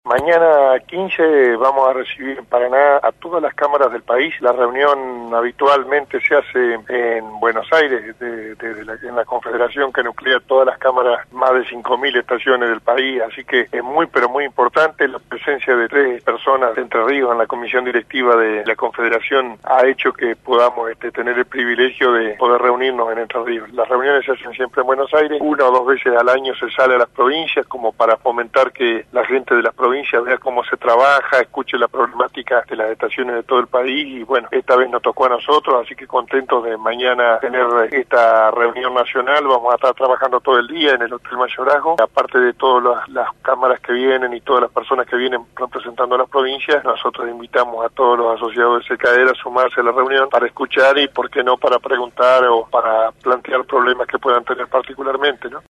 Mañana 15 vamos a recibir en Paraná a todas las cámaras del país. La reunión habitualmente se hace en Buenos Aires, en la confederación que nuclea todas las cámaras, más de 5.000 estaciones del país, así que es muy pero muy importante. La presencia de 3 personas de Entre Ríos en la comisión directiva de la confederación ha hecho que podamos tener el privilegio de poder reunirnos en Entre Ríos. Las reuniones se hacen siempre en Buenos Aires, 1 o 2 veces al año se sale a las provincias como para fomentar que la gente de las provincias vea cómo se trabaja, escuche la problemática de las estaciones de todo el país y bueno, esta vez nos tocó a nosotros, así que contentos de mañana tener esta reunión nacional. Vamos a estar trabajando todo el día en el Hotel Mayorazgo, aparte de todas las cámaras que vienen y todas las personas que vienen representando a las provincias. Nosotros invitamos a todos los asociados de SECAER a sumarse a la reunión para escuchar y por qué no para preguntar o para plantear problemas que puedan tener particularmente, ¿no?